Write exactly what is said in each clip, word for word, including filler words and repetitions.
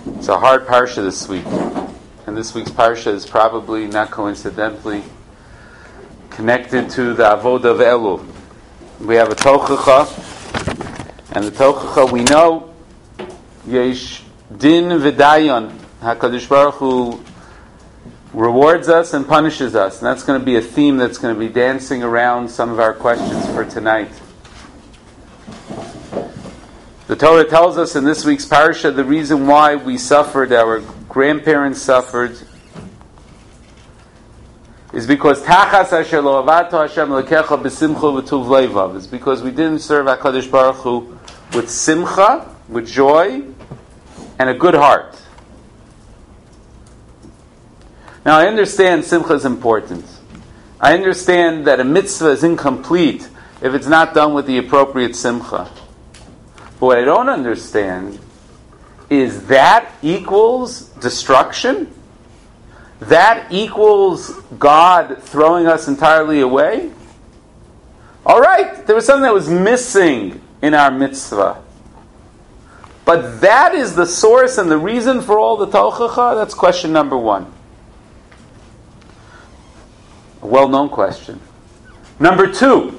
It's a hard parsha this week. And this week's parsha is probably, not coincidentally, connected to the Avodah of Elul. We have a Tochacha, and the Tochacha we know, Yesh Din V'Dayan, HaKadosh Baruch Hu rewards us and punishes us. And that's going to be a theme that's going to be dancing around some of our questions for tonight. The Torah tells us in this week's parasha the reason why we suffered, our grandparents suffered, is because Tachas Asher Lo Avato Hashem Lekecha B'Simcha V'Tuv Leivav. It's because we didn't serve HaKadosh Baruch Hu with simcha, with joy, and a good heart. Now I understand simcha is important. I understand that a mitzvah is incomplete if it's not done with the appropriate simcha. But what I don't understand is that equals destruction? That equals God throwing us entirely away? All right, there was something that was missing in our mitzvah. But that is the source and the reason for all the tochacha? That's question number one. A well-known question. Number two.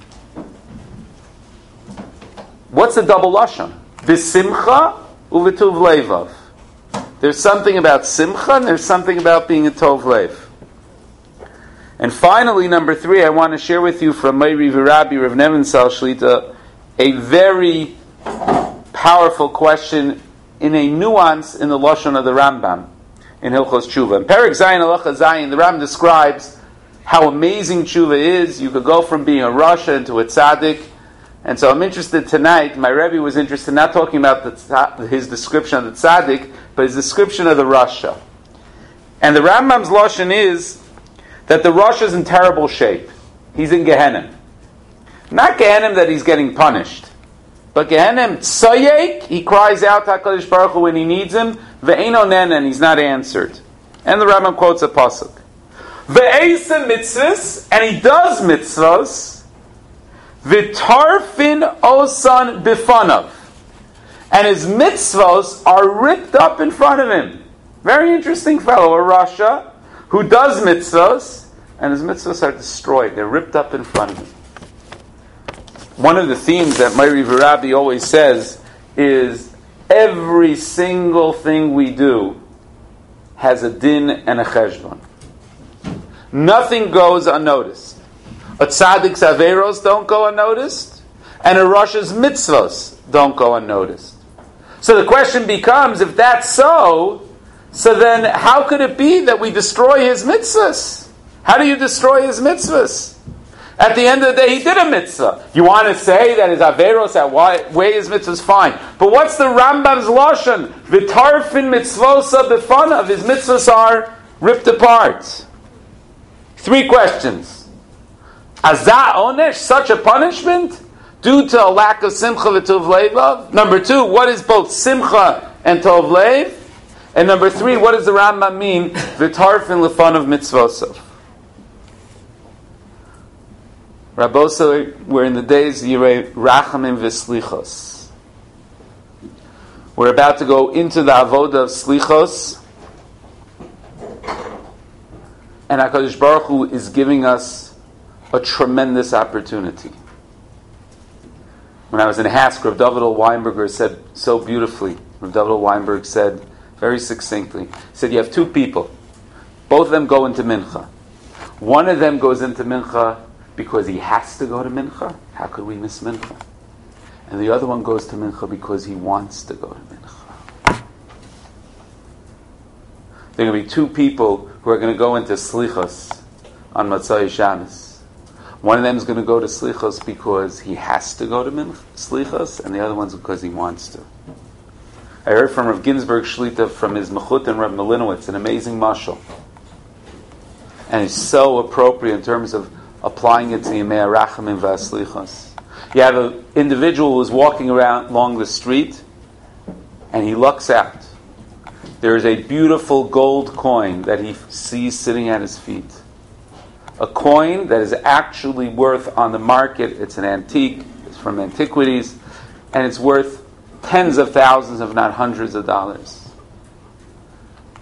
What's the double lashon? B'simcha u'v'tuv leivav. There's something about simcha and there's something about being a tov leiv. And finally, number three, I want to share with you from Meiri V'Rabbi Rav Nebenzahl Shlita a very powerful question in a nuance in the lashon of the Rambam in Hilchos Tshuva. In Perek Zayin Halacha Zayin, the Rambam describes how amazing tshuva is. You could go from being a rasha into a tzaddik. And so I'm interested tonight, my Rebbe was interested not talking about the, his description of the tzaddik, but his description of the rasha. And the Rambam's lashon is that the rasha is in terrible shape. He's in Gehenna. Not Gehenna that he's getting punished, but Gehenna tzayek, he cries out to HaKadosh Baruch Hu when he needs him, ve'eino nen, and he's not answered. And the Rambam quotes a pasuk. Ve'eisa mitzvahs, and he does mitzvahs, V'tarfin osan bifanav, and his mitzvos are ripped up in front of him. Very interesting fellow, a rasha who does mitzvos, and his mitzvos are destroyed. They're ripped up in front of him. One of the themes that Meiri V'Rabbi always says is every single thing we do has a din and a cheshbon. Nothing goes unnoticed. A tzaddik's averos don't go unnoticed, and a rasha's mitzvos don't go unnoticed. So the question becomes, if that's so, so then how could it be that we destroy his mitzvos? How do you destroy his mitzvos? At the end of the day, he did a mitzvah. You want to say that his averos outweigh his mitzvahs? Fine. But what's the Rambam's lashon? V'tarfin mitzvosa b'fanav. His mitzvahs are ripped apart. Three questions. Azah onesh, such a punishment, due to a lack of simcha v'tov leivav? Number two, what is both simcha and tov leiv? And number three, what does the Rambam mean, v'tarfin lefanav mitzvosav? Rabbosa, we're in the days Yirei Rachamim v'Slichos. We're about to go into the avodah of Slichos, and HaKadosh Baruch Hu is giving us a tremendous opportunity. When I was in Hask, Rav David Weinberger said so beautifully. Rav David Weinberg said very succinctly, he said, you have two people. Both of them go into mincha. One of them goes into mincha because he has to go to mincha. How could we miss mincha? And the other one goes to mincha because he wants to go to mincha. There are going to be two people who are going to go into slichos on Matzai Shabbos. One of them is going to go to Slichos because he has to go to Minch, Slichos, and the other one's because he wants to. I heard from Rav Ginsburg Shlita from his Mechut and Rav Melinowitz, an amazing mashal. And it's so appropriate in terms of applying it to Yemei Rachamim v'Slichos. You have an individual who's walking around along the street, and he looks out. There is a beautiful gold coin that he sees sitting at his feet. A coin that is actually worth on the market, it's an antique, it's from antiquities, and it's worth tens of thousands, if not hundreds of dollars.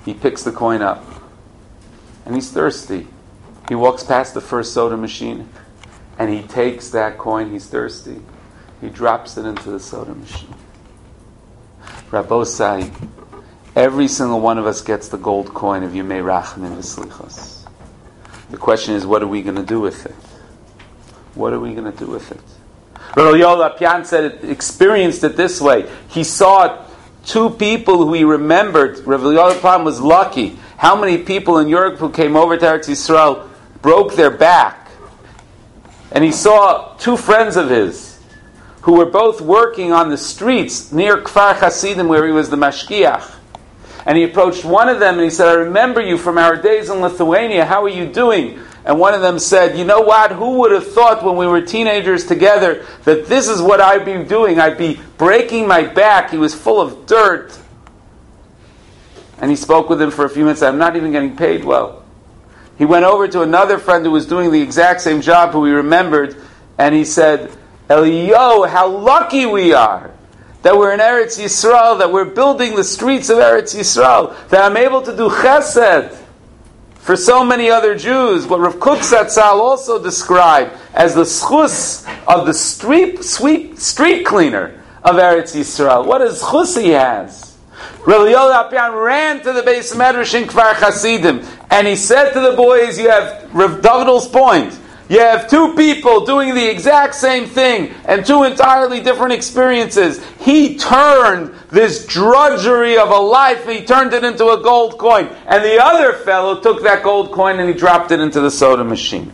He picks the coin up. And he's thirsty. He walks past the first soda machine. And he takes that coin. He's thirsty. He drops it into the soda machine. Rabbosai, every single one of us gets the gold coin of Yimei Rachamim V'Slichos. The question is, what are we going to do with it? What are we going to do with it? Rav Yoel Pian said it, experienced it this way. He saw two people who he remembered. Rav Yoel Pian was lucky. How many people in Europe who came over to Eretz Yisrael broke their back? And he saw two friends of his who were both working on the streets near Kfar Hasidim, where he was the mashkiach. And he approached one of them and he said, I remember you from our days in Lithuania. How are you doing? And one of them said, you know what? Who would have thought when we were teenagers together that this is what I'd be doing? I'd be breaking my back. He was full of dirt. And he spoke with him for a few minutes. I'm not even getting paid well. He went over to another friend who was doing the exact same job, who he remembered, and he said, Eliyo, how lucky we are that we're in Eretz Yisrael, that we're building the streets of Eretz Yisrael, that I'm able to do chesed for so many other Jews. What Rav Kook Zatzal also described as the schus of the street, sweep, street cleaner of Eretz Yisrael. What a schus he has. Rav Yoel Apian ran to the Beis Medrash in Kfar Hasidim, and he said to the boys, you have Rav David's point. You have two people doing the exact same thing and two entirely different experiences. He turned this drudgery of a life, he turned it into a gold coin. And the other fellow took that gold coin and he dropped it into the soda machine.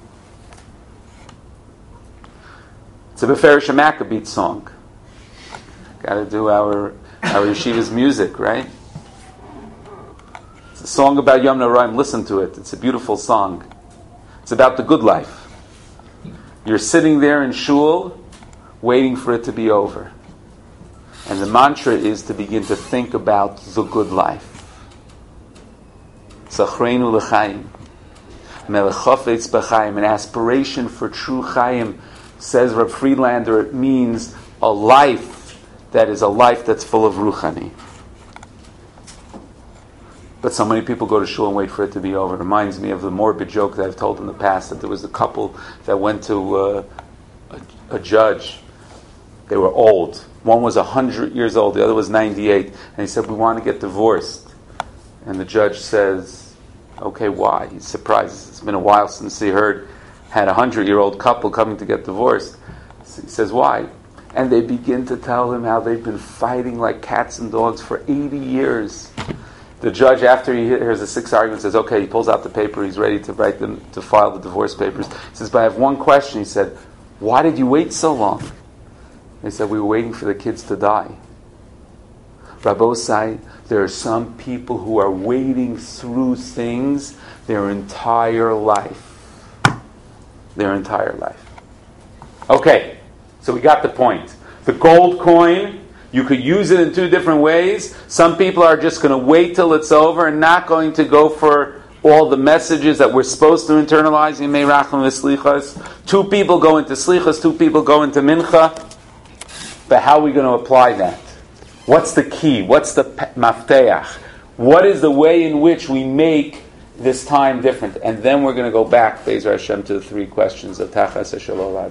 It's a Beferish Maccabee song. Got to do our, our yeshiva's music, right? It's a song about Yom Noraim. Listen to it. It's a beautiful song. It's about the good life. You're sitting there in shul, waiting for it to be over. And the mantra is to begin to think about the good life. Zachreinu l'chaim. Melech chafetz b'chaim. An aspiration for true chaim, says Reb Friedlander, it means a life that is a life that's full of ruchani. But so many people go to shul and wait for it to be over. It reminds me of the morbid joke that I've told in the past, that there was a couple that went to uh, a, a judge. They were old. One was one hundred years old, the other was ninety-eight. And he said, we want to get divorced. And the judge says, okay, why? He's surprised. It's been a while since he heard, had a hundred-year-old couple coming to get divorced. So he says, why? And they begin to tell him how they've been fighting like cats and dogs for eighty years. The judge, after he hears the six arguments, says, okay, he pulls out the paper, he's ready to write them, to file the divorce papers. He says, but I have one question. He said, why did you wait so long? They said, we were waiting for the kids to die. Rabbosai, there are some people who are waiting through things their entire life. Their entire life. Okay, so we got the point. The gold coin, you could use it in two different ways. Some people are just going to wait till it's over and not going to go for all the messages that we're supposed to internalize. Yimei Rachamim V'Slichos. Two people go into Slichos, two people go into Mincha. But how are we going to apply that? What's the key? What's the mafteach? What is the way in which we make this time different? And then we're going to go back, Be'ezer Hashem, to the three questions of Tachas Shalol.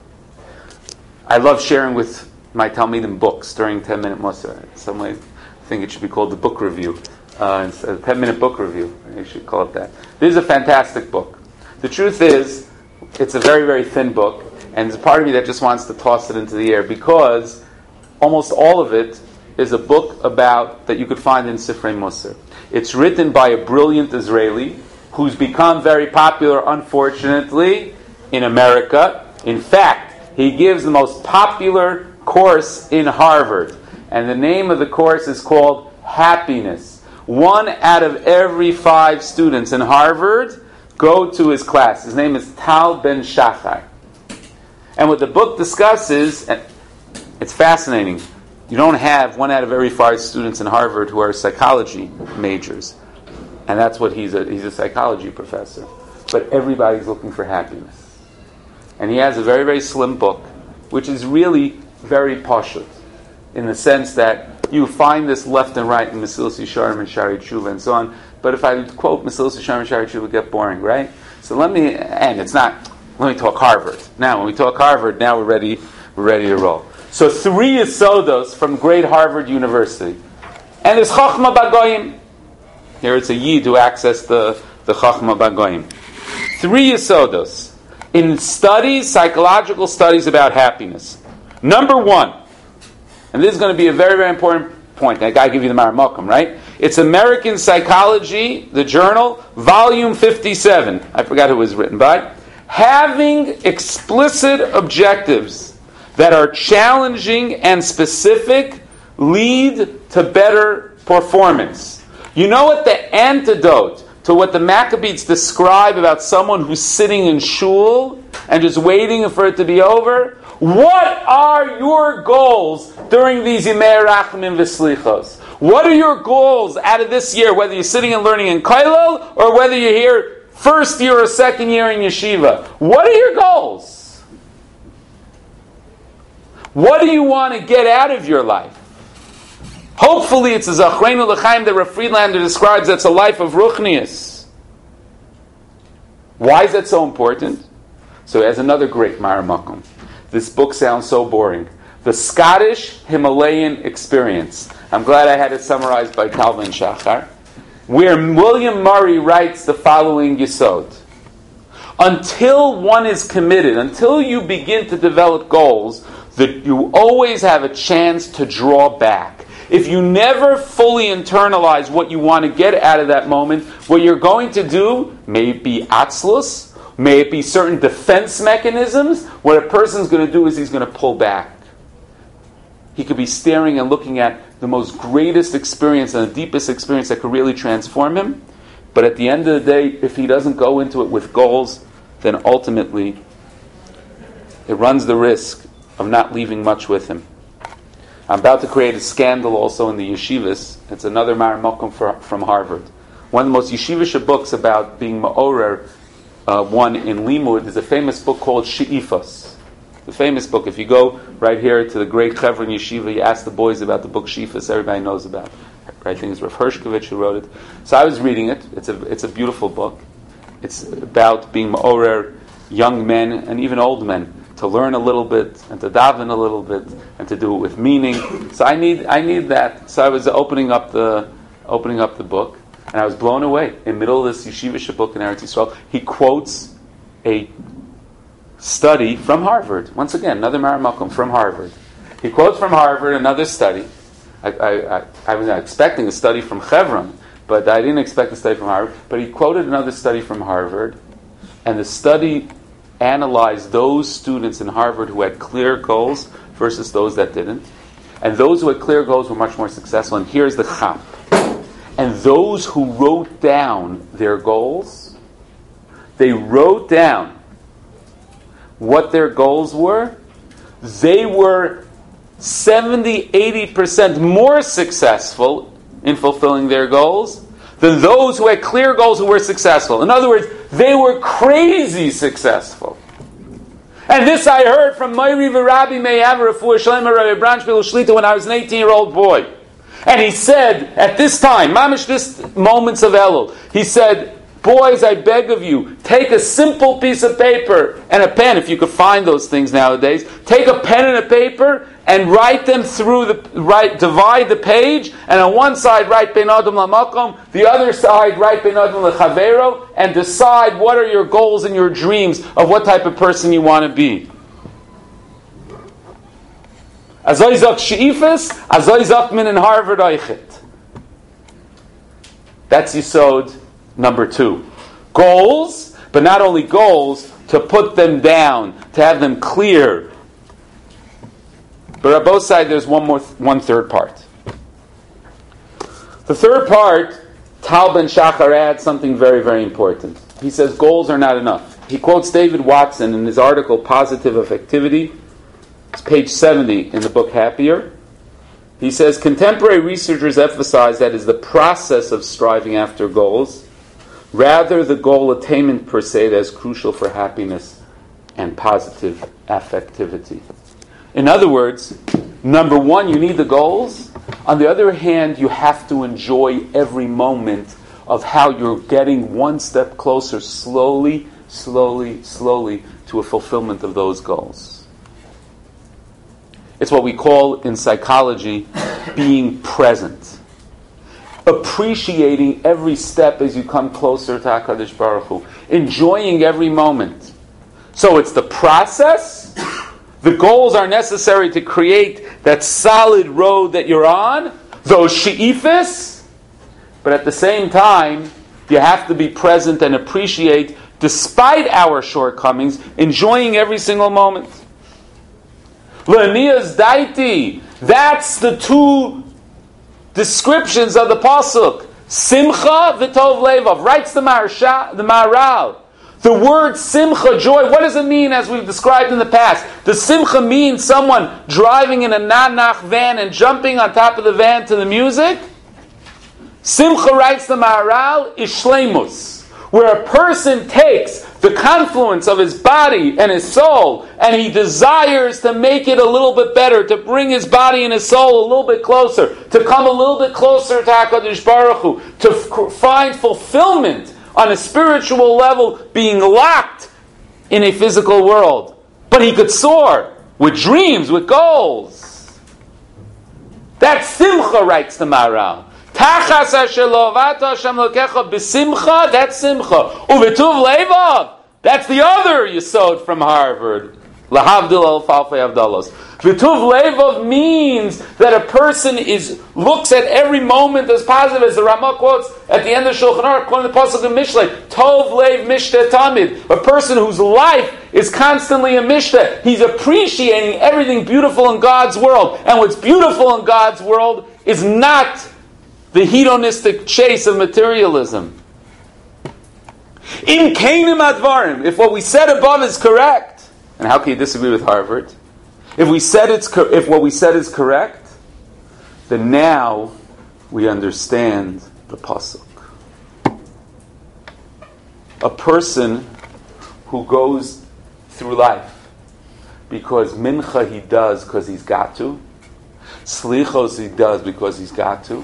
I love sharing with my Talmidim books during ten-minute Musar. Some way, I think it should be called the book review. Uh, instead of ten-minute book review. You should call it that. This is a fantastic book. The truth is, it's a very, very thin book, and there's a part of me that just wants to toss it into the air, because almost all of it is a book about that you could find in Sifrei Musar. It's written by a brilliant Israeli who's become very popular, unfortunately, in America. In fact, he gives the most popular course in Harvard, and the name of the course is called Happiness. One out of every five students in Harvard go to his class. His name is Tal Ben Shachar. And what the book discusses, and it's fascinating, you don't have one out of every five students in Harvard who are psychology majors, and that's what he's a he's a psychology professor. But everybody's looking for happiness, and he has a very, very slim book, which is really very pashut, in the sense that You find this left and right in Mesilas Yesharim and Shari Tshuva and so on. But if I quote Mesilas Yesharim and Shari Tshuva, it would get boring, right? So let me, and it's not, let me talk Harvard. Now, when we talk Harvard, now we're ready, we're ready to roll. So three Yesodos from great Harvard University. And there's Chachma Bagoyim. Here it's a Yid who accessed the, the Chachma Bagoyim. Three Yesodos in studies, psychological studies about happiness. Number one, and this is going to be a very, very important point. I got to give you the Maramakum, right? It's American Psychology, the journal, volume fifty-seven. I forgot who it was written by. Having explicit objectives that are challenging and specific lead to better performance. You know what the antidote to what the Maccabees describe about someone who's sitting in shul and just waiting for it to be over? What are your goals during these Yimei Rachmim V'Slichos? What are your goals out of this year, whether you're sitting and learning in Kollel or whether you're here first year or second year in yeshiva? What are your goals? What do you want to get out of your life? Hopefully it's a Zachreinu L'chaim that Rav Friedlander describes that's a life of Ruchnius. Why is that so important? So as another great Maramakum. This book sounds so boring. The Scottish Himalayan Experience. I'm glad I had it summarized by Calvin Shachar. Where William Murray writes the following Yesod. Until one is committed, until you begin to develop goals, that you always have a chance to draw back. If you never fully internalize what you want to get out of that moment, what you're going to do may be atzlus, may it be certain defense mechanisms. What a person's going to do is he's going to pull back. He could be staring and looking at the most greatest experience and the deepest experience that could really transform him. But at the end of the day, if he doesn't go into it with goals, then ultimately it runs the risk of not leaving much with him. I'm about to create a scandal also in the yeshivas. It's another Maramakum from Harvard. One of the most yeshivish books about being ma'orer, uh, one in Limud, is a famous book called She'ifos. The famous book. If you go right here to the great Chevron Yeshiva, you ask the boys about the book She'ifos, everybody knows about it. I think it's Rav Hershkovich who wrote it. So I was reading it. It's a it's a beautiful book. It's about being ma'orer young men and even old men to learn a little bit and to daven a little bit and to do it with meaning. So I need I need that. So I was opening up the opening up the book and I was blown away. In the middle of this yeshivish book in Eretz Yisrael, he quotes a study from Harvard. Once again, another Maramakum from Harvard. He quotes from Harvard another study. I, I, I, I was expecting a study from Chevron, but I didn't expect a study from Harvard. But he quoted another study from Harvard, and the study analyzed those students in Harvard who had clear goals versus those that didn't. And those who had clear goals were much more successful. And here's the chap. And those who wrote down their goals, they wrote down what their goals were, they were seventy, eighty percent more successful in fulfilling their goals than those who had clear goals who were successful. In other words, they were crazy successful. And this I heard from Moiri V'Rabbi Me'av Refuah Shlema Rabbi Branchville Shlita when I was an eighteen-year-old boy. And he said, at this time, mamish this moments of Elul, he said, boys, I beg of you, take a simple piece of paper and a pen, if you could find those things nowadays. Take a pen and a paper and write them through the right. Divide the page, and on one side write Ben Adam LaMakom, the other side write Ben Adam LeChavero, and decide what are your goals and your dreams of what type of person you want to be. Azoy zok she'ifas, azoy zok min in Harvard oichet. That's Yisod number two. Goals, but not only goals, to put them down, to have them clear. But on both sides, there's one more, one third part. The third part, Tal Ben Shachar adds something very, very important. He says goals are not enough. He quotes David Watson in his article, Positive Effectivity. It's page seventy in the book Happier. He says, contemporary researchers emphasize that is the process of striving after goals, rather the goal attainment per se that is crucial for happiness and positive affectivity. In other words, number one, you need the goals. On the other hand, you have to enjoy every moment of how you're getting one step closer, slowly, slowly, slowly, to a fulfillment of those goals. It's what we call in psychology being present. Appreciating every step as you come closer to HaKadosh Baruch Hu. Enjoying every moment. So it's the process. The goals are necessary to create that solid road that you're on. Those she'ifis. But at the same time, you have to be present and appreciate, despite our shortcomings, enjoying every single moment. L'aniyas daiti. That's the two descriptions of the pasuk. Simcha v'tov levav. Writes the Maharsha, the Maharal. The word simcha, joy, what does it mean as we've described in the past? Does simcha mean someone driving in a nanach van and jumping on top of the van to the music? Simcha, writes the Maharal, is shleimus, where a person takes the confluence of his body and his soul, and he desires to make it a little bit better, to bring his body and his soul a little bit closer, to come a little bit closer to HaKadosh Baruch Hu, to f- find fulfillment on a spiritual level, being locked in a physical world. But he could soar with dreams, with goals. That's simcha, writes the Maharal. Tachas asher lo avata Hashem lokecha b'simcha, that's simcha. Uvetuv levav, that's the other yesod from Harvard. Lahavdil alf alfei avdalos. V'tuv levav means that a person is looks at every moment as positive, as the Ramah quotes at the end of Shulchan Aruch, quoting the pasuk of Mishlei, Tov lev mishteh tamid. A person whose life is constantly a mishteh. He's appreciating everything beautiful in God's world, and what's beautiful in God's world is not the hedonistic chase of materialism. In Kainim Advarim, if what we said above is correct, and how can you disagree with Harvard? If we said it's co- if what we said is correct, then now we understand the pasuk. A person who goes through life because mincha he does because he's got to, slichos he does because he's got to,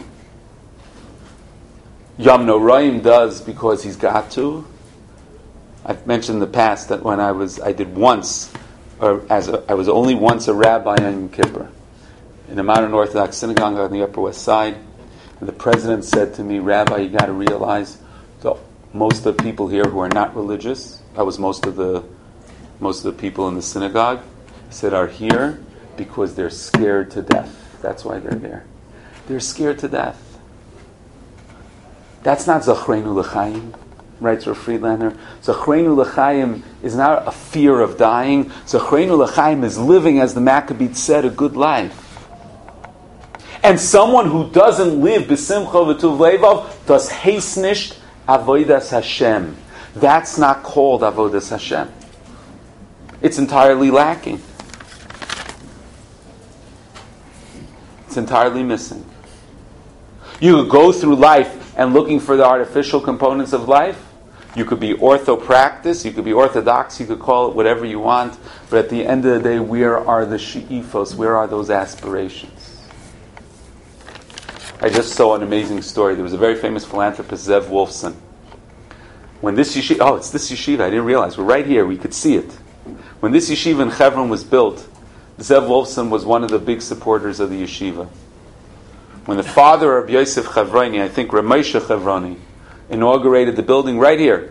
Yom Noraim does because he's got to. I've mentioned in the past that when I was, I did once, or as a, I was only once a rabbi on Yom Kippur in a modern Orthodox synagogue on the Upper West Side. And the president said to me, "Rabbi, you got to realize that most of the people here who are not religious, that was most of the most of the people in the synagogue, he said, are here because they're scared to death. That's why they're there. They're scared to death." That's not Zachreinu L'chaim, writes Rav Friedlander. Zachreinu L'chaim is not a fear of dying. Zachreinu L'chaim is living, as the Maccabees said, a good life. And someone who doesn't live b'simcha v'tuv levav does heisnisht avodas Hashem. That's not called avodas Hashem. It's entirely lacking. It's entirely missing. You could go through life and looking for the artificial components of life. You could be orthopractice, you could be orthodox, you could call it whatever you want, but at the end of the day, where are the she'ifos? Where are those aspirations? I just saw an amazing story. There was a very famous philanthropist, Zev Wolfson. When this yeshiva, oh, it's this yeshiva, I didn't realize, we're right here, we could see it. When this yeshiva in Hebron was built, Zev Wolfson was one of the big supporters of the yeshiva. When the father of Yosef Chavroni, I think Ramesha Chavroni, inaugurated the building right here.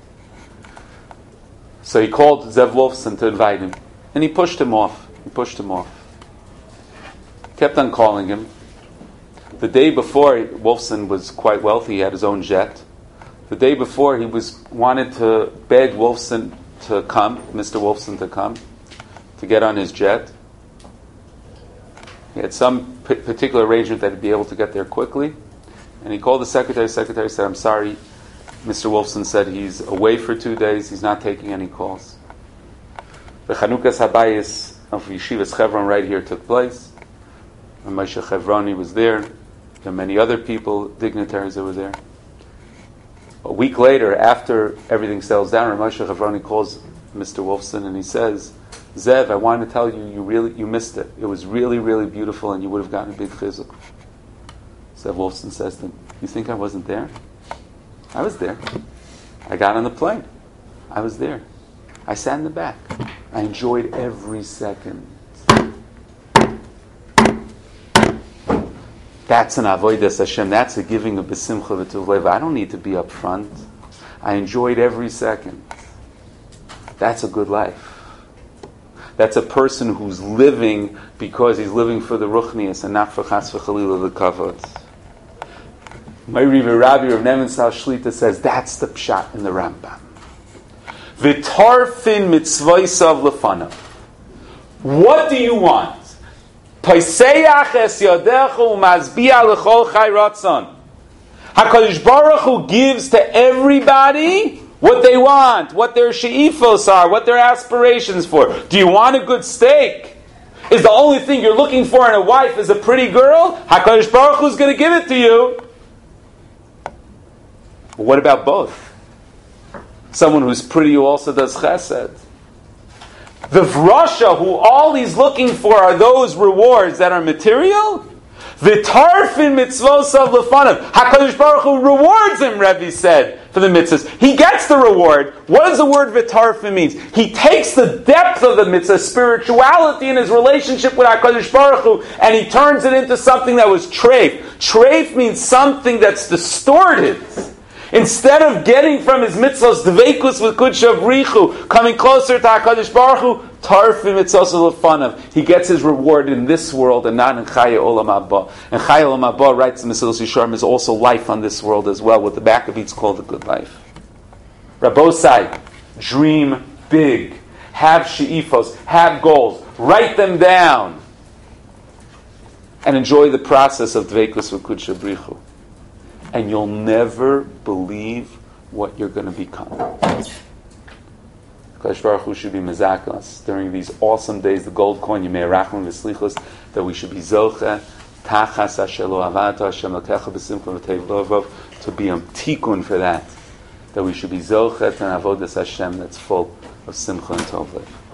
So he called Zev Wolfson to invite him. And he pushed him off. He pushed him off. Kept on calling him. The day before, Wolfson was quite wealthy. He had his own jet. The day before, he was wanted to beg Wolfson to come, Mister Wolfson to come, to get on his jet. He had some p- particular arrangement that he'd be able to get there quickly. And he called the secretary. The secretary said, "I'm sorry." Mister Wolfson said he's away for two days. He's not taking any calls. The Chanukas Habayis of Yeshivas Chevron right here took place. And Moshe Chevroni was there. There were many other people, dignitaries that were there. A week later, after everything settles down, Moshe Chevroni calls Mister Wolfson and he says, "Zev, I want to tell you, you really you missed it. It was really, really beautiful, and you would have gotten a big chizuk." Zev Wolfson says to him, you think I wasn't there? I was there. I got on the plane. I was there. I sat in the back. I enjoyed every second. That's an avodas Hashem. That's a giving of besimcha v'tuv lev. I don't need to be up front. I enjoyed every second. That's a good life. That's a person who's living because he's living for the ruchnius and not for chas v'chalila the kavod. My Rebbe Rabbi Rav Nebenzahl Shlita says that's the pshat in the Rambam. V'tarfin mitzvaysav lefanav. What do you want? Paiseach es yadechu u'mazbiya l'chol chai ratzon. HaKadosh Baruch Hu gives to everybody what they want, what their she'ifos are, what their aspirations for. Do you want a good steak? Is the only thing you're looking for in a wife is a pretty girl? HaKadosh Baruch Hu is going to give it to you. But what about both? Someone who's pretty who also does chesed. The vrasha, who all he's looking for are those rewards that are material. V'tarfin mitzvosav lefanav. HaKadosh Baruch Hu rewards him, Rebbe said, for the mitzvahs. He gets the reward. What does the word v'tarfin means? He takes the depth of the mitzvah, spirituality in his relationship with HaKadosh Baruch Hu, and he turns it into something that was treif. Treif means something that's distorted. Instead of getting from his mitzvahs dveikus with kudshav richu, coming closer to HaKadosh Baruch Hu, tarfim mitzvahs lefanav. He gets his reward in this world and not in Chaya Olam Haba. And Chaya Olam Haba, writes in Mesilas Yesharim, is also life on this world as well. What the Maccabees call the good life. Rabbosai, dream big, have she'ifos, have goals, write them down, and enjoy the process of dveikus with kudshav richu. And you'll never believe what you're going to become. Kadosh Baruch Hu should be mezakos during these awesome days, the gold coin, Yemei Rachman v'Slichos, that we should be zoche, tachas asher lo avata Hashem l'kecha b'simcha v'teiv lovov, to be a tikkun for that. That we should be zoche and avodas Hashem that's full of simcha and tov lev.